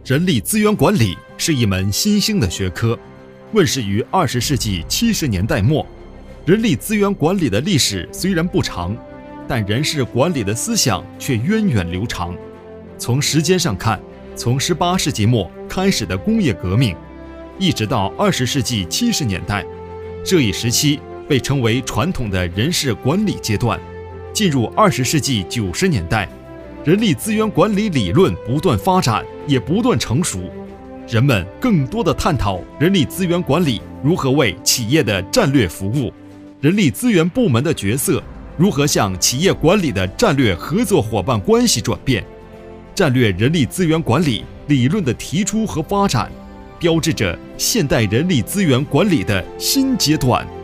人力资源管理是一门新兴的学科，问世于20世纪70年代末。人力资源管理的历史虽然不长，但人事管理的思想却源远流长。从时间上看，从18世纪末开始的工业革命，一直到20世纪70年代，这一时期被称为传统的人事管理阶段。进入20世纪90年代，人力资源管理理论不断发展，也不断成熟，人们更多地探讨人力资源管理如何为企业的战略服务，人力资源部门的角色如何向企业管理的战略合作伙伴关系转变。战略人力资源管理理论的提出和发展，标志着现代人力资源管理的新阶段。